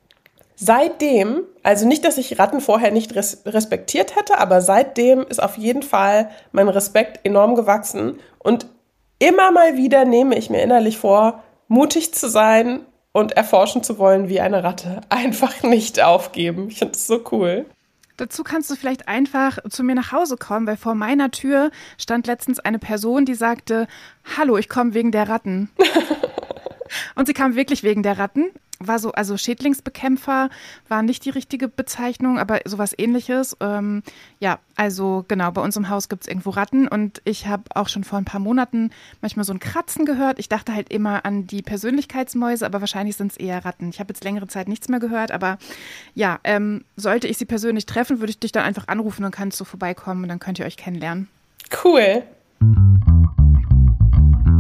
seitdem, also nicht, dass ich Ratten vorher nicht res- respektiert hätte, aber seitdem ist auf jeden Fall mein Respekt enorm gewachsen. Und immer mal wieder nehme ich mir innerlich vor, mutig zu sein und erforschen zu wollen wie eine Ratte. Einfach nicht aufgeben. Ich finde das so cool. Dazu kannst du vielleicht einfach zu mir nach Hause kommen, weil vor meiner Tür stand letztens eine Person, die sagte, hallo, ich komme wegen der Ratten. Und sie kam wirklich wegen der Ratten. War so, also Schädlingsbekämpfer war nicht die richtige Bezeichnung, aber sowas Ähnliches. Ähm, ja, also genau, bei uns im Haus gibt es irgendwo Ratten und ich habe auch schon vor ein paar Monaten manchmal so ein Kratzen gehört. Ich dachte halt immer an die Persönlichkeitsmäuse, aber wahrscheinlich sind es eher Ratten. Ich habe jetzt längere Zeit nichts mehr gehört, aber ja, ähm, sollte ich sie persönlich treffen, würde ich dich dann einfach anrufen und kannst du vorbeikommen und dann könnt ihr euch kennenlernen. Cool.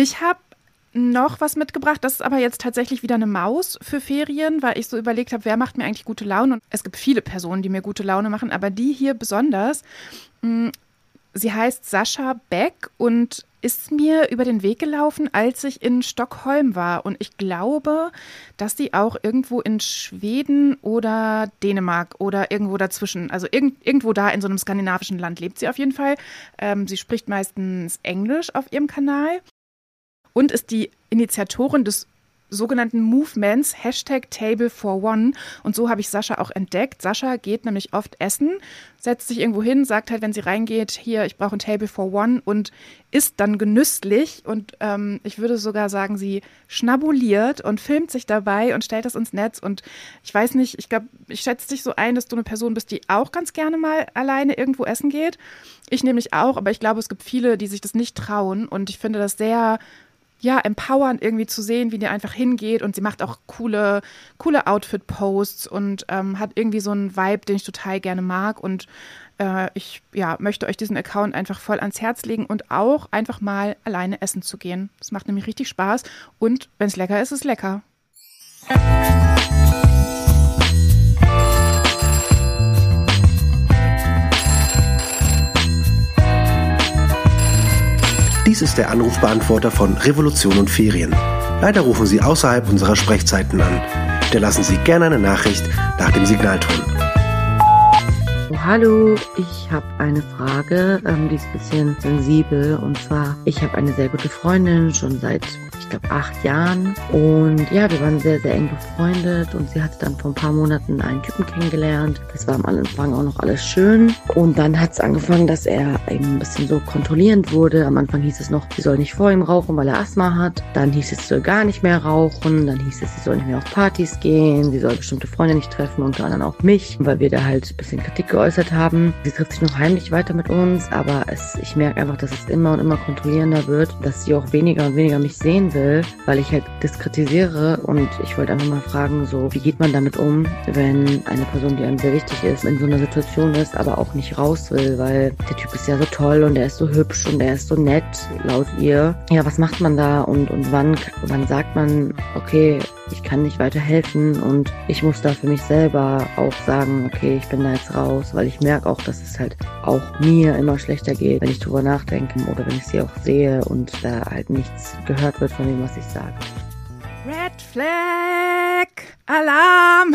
Ich habe noch was mitgebracht. Das ist aber jetzt tatsächlich wieder eine Maus für Ferien, weil ich so überlegt habe, wer macht mir eigentlich gute Laune? Und es gibt viele Personen, die mir gute Laune machen, aber die hier besonders. Sie heißt Sascha Beck und ist mir über den Weg gelaufen, als ich in Stockholm war. Und ich glaube, dass sie auch irgendwo in Schweden oder Dänemark oder irgendwo dazwischen, also irg- irgendwo da in so einem skandinavischen Land lebt sie auf jeden Fall. Ähm, sie spricht meistens Englisch auf ihrem Kanal und ist die Initiatorin des sogenannten Movements, Hashtag Table for One. Und so habe ich Sascha auch entdeckt. Sascha geht nämlich oft essen, setzt sich irgendwo hin, sagt halt, wenn sie reingeht, hier, ich brauche ein Table for One und isst dann genüsslich. Und ähm, ich würde sogar sagen, sie schnabuliert und filmt sich dabei und stellt das ins Netz. Und ich weiß nicht, ich glaube, ich schätze dich so ein, dass du eine Person bist, die auch ganz gerne mal alleine irgendwo essen geht. Ich nämlich auch, aber ich glaube, es gibt viele, die sich das nicht trauen. Und ich finde das sehr ja, empowernd irgendwie zu sehen, wie die einfach hingeht und sie macht auch coole, coole Outfit-Posts und ähm, hat irgendwie so einen Vibe, den ich total gerne mag und äh, ich ja, möchte euch diesen Account einfach voll ans Herz legen und auch einfach mal alleine essen zu gehen. Das macht nämlich richtig Spaß und wenn es lecker ist, ist es lecker. Dies ist der Anrufbeantworter von Revolution und Ferien. Leider rufen Sie außerhalb unserer Sprechzeiten an. Hinterlassen Sie gerne eine Nachricht nach dem Signalton. Oh, hallo, ich habe eine Frage, ähm, die ist ein bisschen sensibel. Und zwar, ich habe eine sehr gute Freundin, schon seit, ich glaube, acht Jahren. Und ja, wir waren sehr, sehr eng befreundet. Und sie hatte dann vor ein paar Monaten einen Typen kennengelernt. Das war am Anfang auch noch alles schön. Und dann hat es angefangen, dass er eben ein bisschen so kontrollierend wurde. Am Anfang hieß es noch, sie soll nicht vor ihm rauchen, weil er Asthma hat. Dann hieß es, sie soll gar nicht mehr rauchen. Dann hieß es, sie soll nicht mehr auf Partys gehen. Sie soll bestimmte Freunde nicht treffen, unter anderem auch mich, weil wir da halt ein bisschen Kritik geäußert haben. Sie trifft sich noch heimlich weiter mit uns, aber es, ich merke einfach, dass es immer und immer kontrollierender wird, dass sie auch weniger und weniger mich sehen will, weil ich halt diskretisiere. Und ich wollte einfach mal fragen, so, wie geht man damit um, wenn eine Person, die einem sehr wichtig ist, in so einer Situation ist, aber auch nicht raus will, weil der Typ ist ja so toll und er ist so hübsch und er ist so nett, laut ihr. Ja, was macht man da und, und wann, wann sagt man, okay, ich kann nicht weiterhelfen und ich muss da für mich selber auch sagen, okay, ich bin da jetzt raus, weil ich merke auch, dass es halt auch mir immer schlechter geht, wenn ich drüber nachdenke oder wenn ich sie auch sehe und da halt nichts gehört wird von dem, was ich sage. Red Flag! Alarm!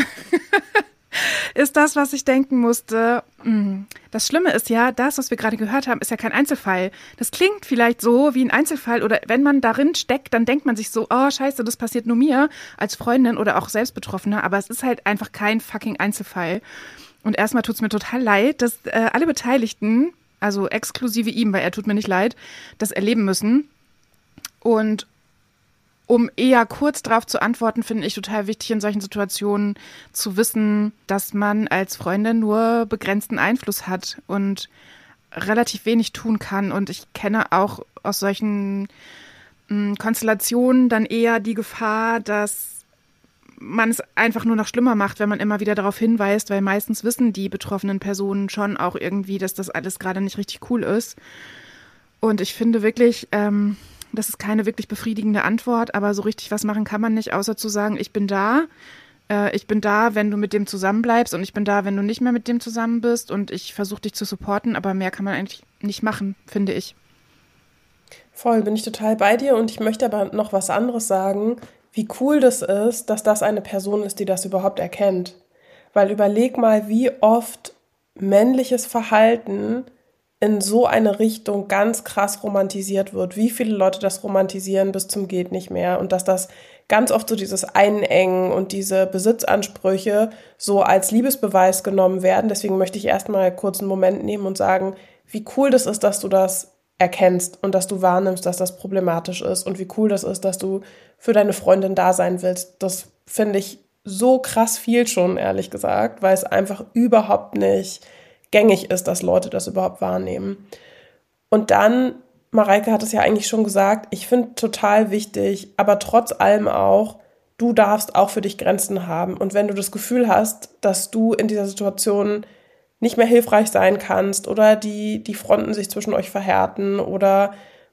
Ist das, was ich denken musste. Das Schlimme ist ja, das, was wir gerade gehört haben, ist ja kein Einzelfall. Das klingt vielleicht so wie ein Einzelfall oder wenn man darin steckt, dann denkt man sich so, oh scheiße, das passiert nur mir als Freundin oder auch Selbstbetroffene, aber es ist halt einfach kein fucking Einzelfall. Und erstmal tut's mir total leid, dass äh, alle Beteiligten, also exklusive ihm, weil er tut mir nicht leid, das erleben müssen. Und um eher kurz darauf zu antworten, finde ich total wichtig, in solchen Situationen zu wissen, dass man als Freundin nur begrenzten Einfluss hat und relativ wenig tun kann. Und ich kenne auch aus solchen mh, Konstellationen dann eher die Gefahr, dass man es einfach nur noch schlimmer macht, wenn man immer wieder darauf hinweist, weil meistens wissen die betroffenen Personen schon auch irgendwie, dass das alles gerade nicht richtig cool ist. Und ich finde wirklich, ähm, das ist keine wirklich befriedigende Antwort, aber so richtig was machen kann man nicht, außer zu sagen, ich bin da, äh, ich bin da, wenn du mit dem zusammenbleibst und ich bin da, wenn du nicht mehr mit dem zusammen bist und ich versuche dich zu supporten, aber mehr kann man eigentlich nicht machen, finde ich. Voll, bin ich total bei dir und ich möchte aber noch was anderes sagen, wie cool das ist, dass das eine Person ist, die das überhaupt erkennt. Weil überleg mal, wie oft männliches Verhalten in so eine Richtung ganz krass romantisiert wird, wie viele Leute das romantisieren bis zum geht nicht mehr und dass das ganz oft so dieses Einengen und diese Besitzansprüche so als Liebesbeweis genommen werden. Deswegen möchte ich erstmal kurz einen Moment nehmen und sagen, wie cool das ist, dass du das erkennst und dass du wahrnimmst, dass das problematisch ist und wie cool das ist, dass du für deine Freundin da sein willst. Das finde ich so krass viel schon, ehrlich gesagt, weil es einfach überhaupt nicht gängig ist, dass Leute das überhaupt wahrnehmen. Und dann, Mareike hat es ja eigentlich schon gesagt, ich finde total wichtig, aber trotz allem auch, du darfst auch für dich Grenzen haben. Und wenn du das Gefühl hast, dass du in dieser Situation nicht mehr hilfreich sein kannst oder die, die Fronten sich zwischen euch verhärten oder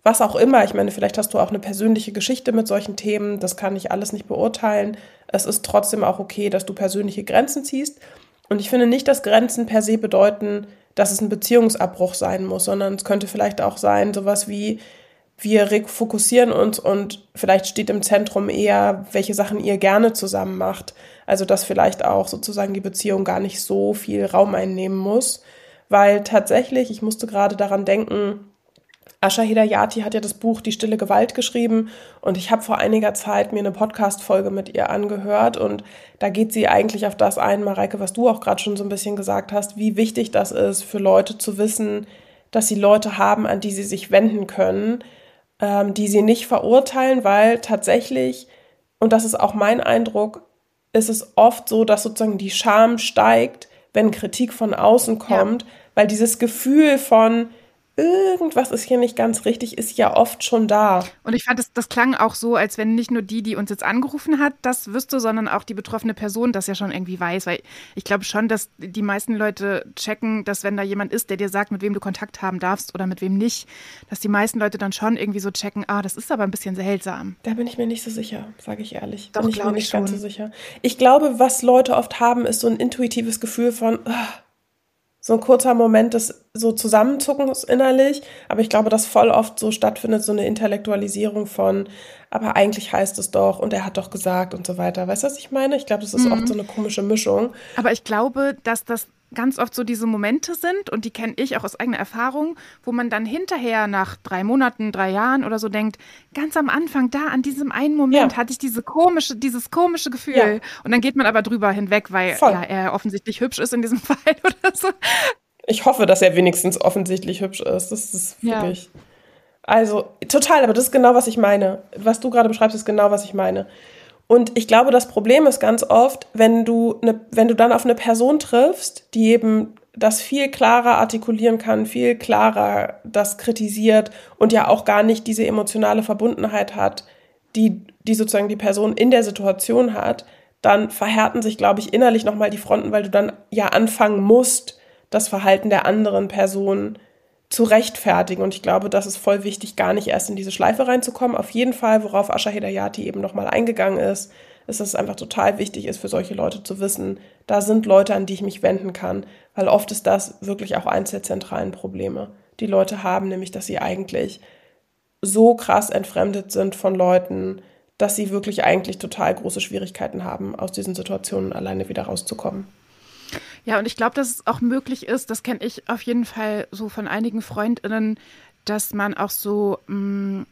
was auch immer. Ich meine, vielleicht hast du auch eine persönliche Geschichte mit solchen Themen, das kann ich alles nicht beurteilen. Es ist trotzdem auch okay, dass du persönliche Grenzen ziehst. Und ich finde nicht, dass Grenzen per se bedeuten, dass es ein Beziehungsabbruch sein muss, sondern es könnte vielleicht auch sein, sowas wie, wir fokussieren uns und vielleicht steht im Zentrum eher, welche Sachen ihr gerne zusammen macht. Also dass vielleicht auch sozusagen die Beziehung gar nicht so viel Raum einnehmen muss, weil tatsächlich, ich musste gerade daran denken, Asha Hedayati hat ja das Buch Die stille Gewalt geschrieben und ich habe vor einiger Zeit mir eine Podcast-Folge mit ihr angehört und da geht sie eigentlich auf das ein, Mareike, was du auch gerade schon so ein bisschen gesagt hast, wie wichtig das ist für Leute zu wissen, dass sie Leute haben, an die sie sich wenden können, ähm, die sie nicht verurteilen, weil tatsächlich, und das ist auch mein Eindruck, ist es oft so, dass sozusagen die Scham steigt, wenn Kritik von außen kommt, ja. Weil dieses Gefühl von irgendwas ist hier nicht ganz richtig, ist ja oft schon da. Und ich fand, das, das klang auch so, als wenn nicht nur die, die uns jetzt angerufen hat, das wüsste, sondern auch die betroffene Person das ja schon irgendwie weiß. Weil ich glaube schon, dass die meisten Leute checken, dass wenn da jemand ist, der dir sagt, mit wem du Kontakt haben darfst oder mit wem nicht, dass die meisten Leute dann schon irgendwie so checken, ah, das ist aber ein bisschen seltsam. Da bin ich mir nicht so sicher, sage ich ehrlich. Doch, bin ich mir nicht ich schon. ganz so sicher. Ich glaube, was Leute oft haben, ist so ein intuitives Gefühl von, oh, so ein kurzer Moment des so Zusammenzuckens innerlich, aber ich glaube, dass voll oft so stattfindet, so eine Intellektualisierung von, aber eigentlich heißt es doch und er hat doch gesagt und so weiter. Weißt du, was ich meine? Ich glaube, das ist mhm. oft so eine komische Mischung. Aber ich glaube, dass das ganz oft so diese Momente sind und die kenne ich auch aus eigener Erfahrung, wo man dann hinterher nach drei Monaten, drei Jahren oder so denkt, ganz am Anfang, da an diesem einen Moment ja. hatte ich diese komische, dieses komische Gefühl. Ja. Und dann geht man aber drüber hinweg, weil ja, er offensichtlich hübsch ist in diesem Fall oder so. Ich hoffe, dass er wenigstens offensichtlich hübsch ist. Das ist wirklich... Ja. Also, total, aber das ist genau, was ich meine. Was du gerade beschreibst, ist genau, was ich meine. Und ich glaube, das Problem ist ganz oft, wenn du, ne, wenn du dann auf eine Person triffst, die eben das viel klarer artikulieren kann, viel klarer das kritisiert und ja auch gar nicht diese emotionale Verbundenheit hat, die, die sozusagen die Person in der Situation hat, dann verhärten sich, glaube ich, innerlich nochmal die Fronten, weil du dann ja anfangen musst, das Verhalten der anderen Person zu rechtfertigen. Und ich glaube, das ist voll wichtig, gar nicht erst in diese Schleife reinzukommen. Auf jeden Fall, worauf Asha Hedayati eben nochmal eingegangen ist, ist, dass es einfach total wichtig ist für solche Leute zu wissen, da sind Leute, an die ich mich wenden kann, weil oft ist das wirklich auch eins der zentralen Probleme. Die Leute haben nämlich, dass sie eigentlich so krass entfremdet sind von Leuten, dass sie wirklich eigentlich total große Schwierigkeiten haben, aus diesen Situationen alleine wieder rauszukommen. Ja, und ich glaube, dass es auch möglich ist, das kenne ich auf jeden Fall so von einigen FreundInnen, dass man auch so mh,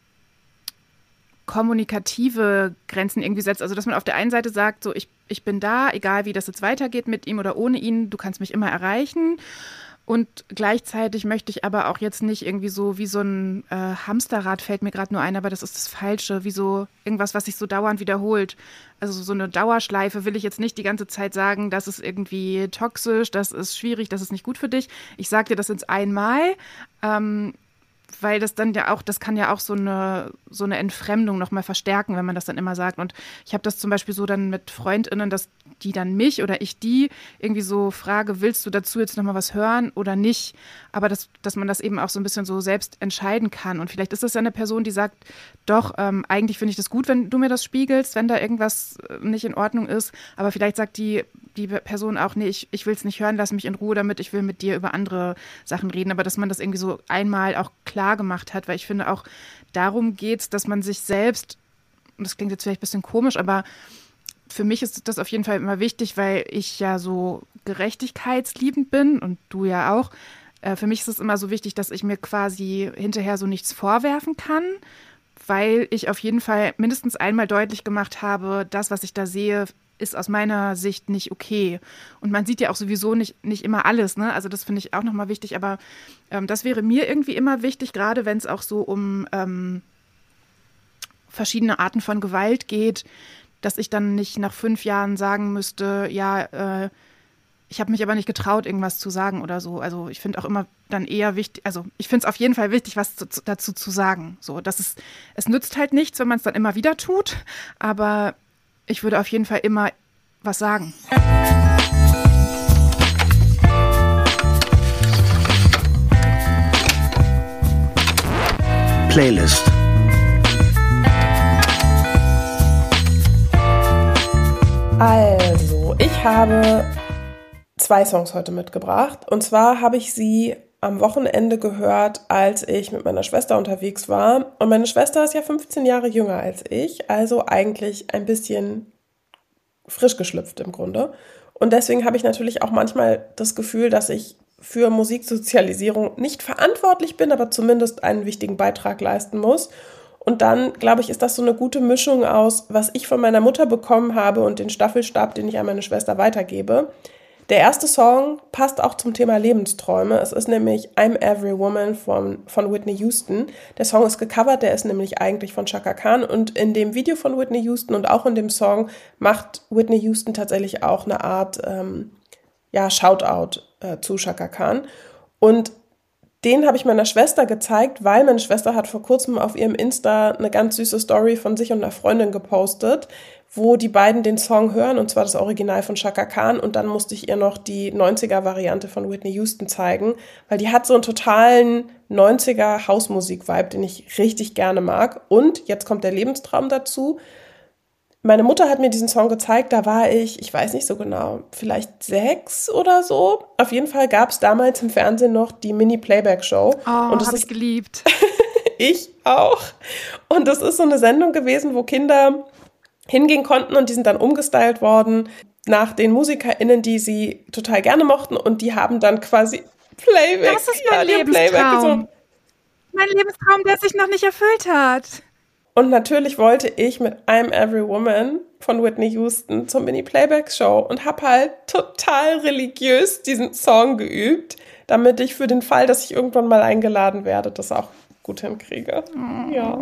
kommunikative Grenzen irgendwie setzt. Also, dass man auf der einen Seite sagt, so ich, ich bin da, egal wie das jetzt weitergeht mit ihm oder ohne ihn, du kannst mich immer erreichen. Und gleichzeitig möchte ich aber auch jetzt nicht irgendwie so wie so ein äh, Hamsterrad, fällt mir gerade nur ein, aber das ist das Falsche, wie so irgendwas, was sich so dauernd wiederholt. Also so eine Dauerschleife will ich jetzt nicht die ganze Zeit sagen, das ist irgendwie toxisch, das ist schwierig, das ist nicht gut für dich. Ich sage dir das jetzt einmal, ähm, weil das dann ja auch, das kann ja auch so eine, so eine Entfremdung nochmal verstärken, wenn man das dann immer sagt. Und ich habe das zum Beispiel so dann mit FreundInnen, dass die dann mich oder ich die irgendwie so frage, willst du dazu jetzt nochmal was hören oder nicht? Aber dass, dass man das eben auch so ein bisschen so selbst entscheiden kann. Und vielleicht ist das ja eine Person, die sagt, doch, ähm, eigentlich finde ich das gut, wenn du mir das spiegelst, wenn da irgendwas nicht in Ordnung ist. Aber vielleicht sagt die, die Person auch, nee, ich, ich will es nicht hören, lass mich in Ruhe damit, ich will mit dir über andere Sachen reden. Aber dass man das irgendwie so einmal auch klar gemacht hat, weil ich finde auch, darum geht es, dass man sich selbst, und das klingt jetzt vielleicht ein bisschen komisch, aber für mich ist das auf jeden Fall immer wichtig, weil ich ja so gerechtigkeitsliebend bin und du ja auch. Äh, für mich ist es immer so wichtig, dass ich mir quasi hinterher so nichts vorwerfen kann, weil ich auf jeden Fall mindestens einmal deutlich gemacht habe, das, was ich da sehe, ist aus meiner Sicht nicht okay. Und man sieht ja auch sowieso nicht, nicht immer alles, ne? Also das finde ich auch nochmal wichtig, aber ähm, das wäre mir irgendwie immer wichtig, gerade wenn es auch so um ähm, verschiedene Arten von Gewalt geht, dass ich dann nicht nach fünf Jahren sagen müsste, ja, äh, ich habe mich aber nicht getraut, irgendwas zu sagen oder so. Also ich finde auch immer dann eher wichtig, also ich finde es auf jeden Fall wichtig, was zu, dazu zu sagen. So, dass es, es nützt halt nichts, wenn man es dann immer wieder tut, aber ich würde auf jeden Fall immer was sagen. Playlist. Also, ich habe zwei Songs heute mitgebracht. Und zwar habe ich sie am Wochenende gehört, als ich mit meiner Schwester unterwegs war. Und meine Schwester ist ja fünfzehn Jahre jünger als ich, also eigentlich ein bisschen frisch geschlüpft im Grunde. Und deswegen habe ich natürlich auch manchmal das Gefühl, dass ich für Musiksozialisierung nicht verantwortlich bin, aber zumindest einen wichtigen Beitrag leisten muss. Und dann, glaube ich, ist das so eine gute Mischung aus, was ich von meiner Mutter bekommen habe und den Staffelstab, den ich an meine Schwester weitergebe. Der erste Song passt auch zum Thema Lebensträume. Es ist nämlich I'm Every Woman von, von Whitney Houston. Der Song ist gecovert, der ist nämlich eigentlich von Chaka Khan. Und in dem Video von Whitney Houston und auch in dem Song macht Whitney Houston tatsächlich auch eine Art ähm, ja, Shoutout äh, zu Chaka Khan. Und den habe ich meiner Schwester gezeigt, weil meine Schwester hat vor kurzem auf ihrem Insta eine ganz süße Story von sich und einer Freundin gepostet, wo die beiden den Song hören, und zwar das Original von Chaka Khan, und dann musste ich ihr noch die neunziger-Variante von Whitney Houston zeigen, weil die hat so einen totalen neunziger-Hausmusik-Vibe, den ich richtig gerne mag. Und jetzt kommt der Lebenstraum dazu. Meine Mutter hat mir diesen Song gezeigt, da war ich, ich weiß nicht so genau, vielleicht sechs oder so. Auf jeden Fall gab es damals im Fernsehen noch die Mini-Playback-Show. Oh, habe ich geliebt. Ich auch. Und das ist so eine Sendung gewesen, wo Kinder hingehen konnten und die sind dann umgestylt worden nach den MusikerInnen, die sie total gerne mochten, und die haben dann quasi Playback. Das ist mein ja, Lebenstraum. Mein Lebenstraum, der sich noch nicht erfüllt hat. Und natürlich wollte ich mit I'm Every Woman von Whitney Houston zur Mini-Playback-Show und habe halt total religiös diesen Song geübt, damit ich für den Fall, dass ich irgendwann mal eingeladen werde, das auch gut hinkriege. Oh. Ja.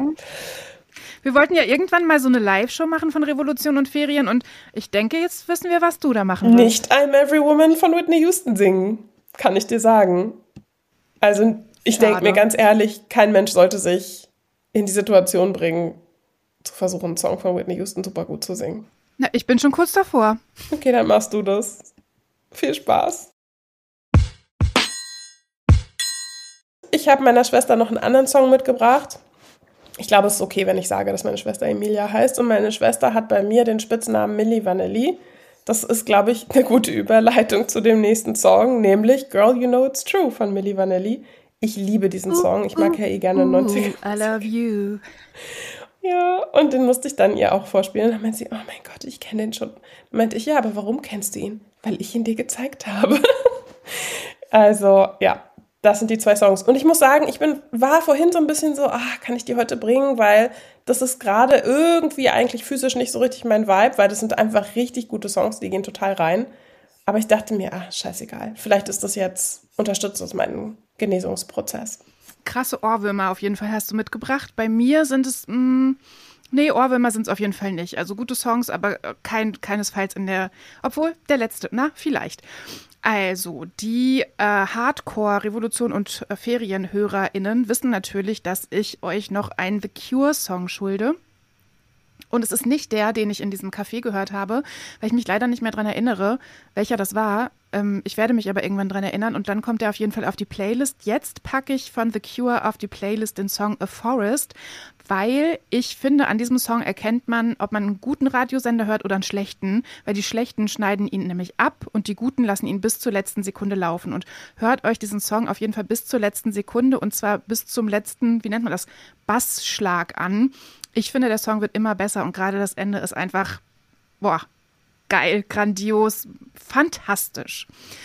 Wir wollten ja irgendwann mal so eine Live-Show machen von Revolution und Ferien, und ich denke, jetzt wissen wir, was du da machen willst. Nicht I'm Every Woman von Whitney Houston singen, kann ich dir sagen. Also ich denke mir ganz ehrlich, kein Mensch sollte sich in die Situation bringen, zu versuchen, einen Song von Whitney Houston super gut zu singen. Na, ich bin schon kurz davor. Okay, dann machst du das. Viel Spaß. Ich habe meiner Schwester noch einen anderen Song mitgebracht. Ich glaube, es ist okay, wenn ich sage, dass meine Schwester Emilia heißt. Und meine Schwester hat bei mir den Spitznamen Milli Vanilli. Das ist, glaube ich, eine gute Überleitung zu dem nächsten Song, nämlich Girl, You Know It's True von Milli Vanilli. Ich liebe diesen Song. Ich mag ja eh gerne neunziger. I love you. Ja, und den musste ich dann ihr auch vorspielen. Dann meinte sie, oh mein Gott, ich kenne den schon. Dann meinte ich, ja, aber warum kennst du ihn? Weil ich ihn dir gezeigt habe. Also, ja, das sind die zwei Songs. Und ich muss sagen, ich bin, war vorhin so ein bisschen so, ach, kann ich die heute bringen? Weil das ist gerade irgendwie eigentlich physisch nicht so richtig mein Vibe, weil das sind einfach richtig gute Songs, die gehen total rein. Aber ich dachte mir, ach, scheißegal. Vielleicht ist das jetzt, unterstützt das meinen Genesungsprozess. Krasse Ohrwürmer auf jeden Fall hast du mitgebracht. Bei mir sind es, mh, nee, Ohrwürmer sind es auf jeden Fall nicht. Also gute Songs, aber kein, keinesfalls in der, obwohl der letzte, na, vielleicht. Also, die äh, Hardcore-Revolution- und äh, FerienhörerInnen wissen natürlich, dass ich euch noch einen The Cure-Song schulde. Und es ist nicht der, den ich in diesem Café gehört habe, weil ich mich leider nicht mehr dran erinnere, welcher das war. Ähm, ich werde mich aber irgendwann dran erinnern, und dann kommt er auf jeden Fall auf die Playlist. Jetzt packe ich von The Cure auf die Playlist den Song A Forest, weil ich finde, an diesem Song erkennt man, ob man einen guten Radiosender hört oder einen schlechten, weil die Schlechten schneiden ihn nämlich ab und die Guten lassen ihn bis zur letzten Sekunde laufen. Und hört euch diesen Song auf jeden Fall bis zur letzten Sekunde, und zwar bis zum letzten, wie nennt man das, Bassschlag an. Ich finde, der Song wird immer besser, und gerade das Ende ist einfach, boah, geil, grandios, fantastisch.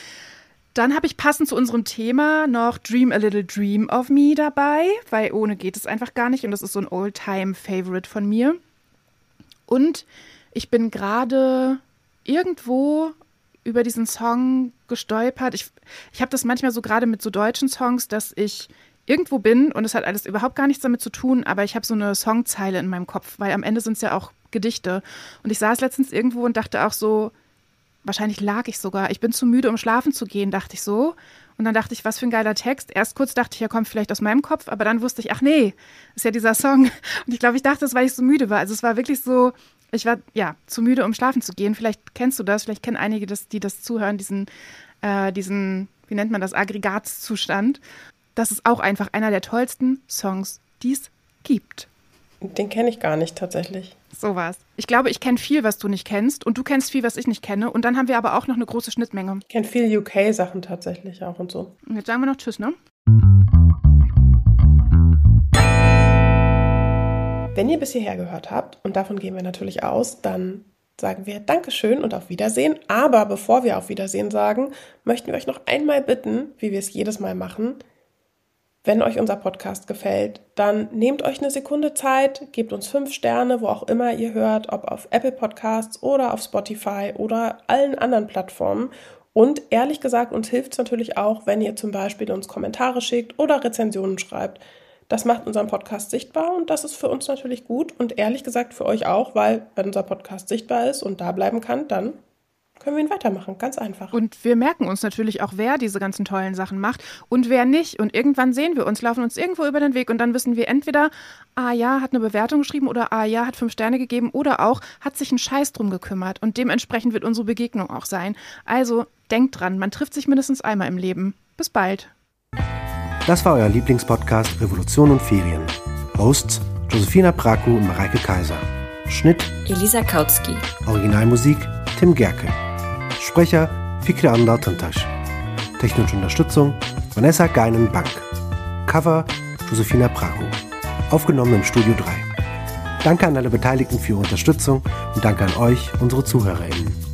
Dann habe ich passend zu unserem Thema noch Dream a Little Dream of Me dabei, weil ohne geht es einfach gar nicht, und das ist so ein Old-Time-Favorite von mir. Und ich bin gerade irgendwo über diesen Song gestolpert. Ich, ich habe das manchmal so gerade mit so deutschen Songs, dass ich irgendwo bin und es hat alles überhaupt gar nichts damit zu tun, aber ich habe so eine Songzeile in meinem Kopf, weil am Ende sind es ja auch Gedichte. Und ich saß letztens irgendwo und dachte auch so, wahrscheinlich lag ich sogar, ich bin zu müde, um schlafen zu gehen, dachte ich so. Und dann dachte ich, was für ein geiler Text. Erst kurz dachte ich, er kommt vielleicht aus meinem Kopf, aber dann wusste ich, ach nee, ist ja dieser Song. Und ich glaube, ich dachte das, weil ich so müde war. Also es war wirklich so, ich war ja zu müde, um schlafen zu gehen. Vielleicht kennst du das, vielleicht kennen einige, das, die das zuhören, diesen, äh, diesen, wie nennt man das, Aggregatzustand. Das ist auch einfach einer der tollsten Songs, die es gibt. Den kenne ich gar nicht tatsächlich. So war's. Ich glaube, ich kenne viel, was du nicht kennst und du kennst viel, was ich nicht kenne. Und dann haben wir aber auch noch eine große Schnittmenge. Ich kenne viel U K-Sachen tatsächlich auch und so. Und jetzt sagen wir noch Tschüss, ne? Wenn ihr bis hierher gehört habt, und davon gehen wir natürlich aus, dann sagen wir Dankeschön und auf Wiedersehen. Aber bevor wir auf Wiedersehen sagen, möchten wir euch noch einmal bitten, wie wir es jedes Mal machen, wenn euch unser Podcast gefällt, dann nehmt euch eine Sekunde Zeit, gebt uns fünf Sterne, wo auch immer ihr hört, ob auf Apple Podcasts oder auf Spotify oder allen anderen Plattformen. Und ehrlich gesagt, uns hilft es natürlich auch, wenn ihr zum Beispiel uns Kommentare schickt oder Rezensionen schreibt. Das macht unseren Podcast sichtbar und das ist für uns natürlich gut und ehrlich gesagt für euch auch, weil wenn unser Podcast sichtbar ist und da bleiben kann, dann können wir ihn weitermachen, ganz einfach. Und wir merken uns natürlich auch, wer diese ganzen tollen Sachen macht und wer nicht. Und irgendwann sehen wir uns, laufen uns irgendwo über den Weg und dann wissen wir entweder, ah ja, hat eine Bewertung geschrieben oder ah ja, hat fünf Sterne gegeben oder auch, hat sich einen Scheiß drum gekümmert. Und dementsprechend wird unsere Begegnung auch sein. Also denkt dran, man trifft sich mindestens einmal im Leben. Bis bald. Das war euer Lieblingspodcast Revolution und Ferien. Hosts Josefina Praku und Mareike Kaiser. Schnitt Elisa Kautsky. Originalmusik Tim Gerke. Sprecher Fikri Andar Tuntaş. Technische Unterstützung Vanessa Geinen-Bank. Cover Josefina Praku. Aufgenommen im Studio drei. Danke an alle Beteiligten für Ihre Unterstützung und danke an euch, unsere ZuhörerInnen.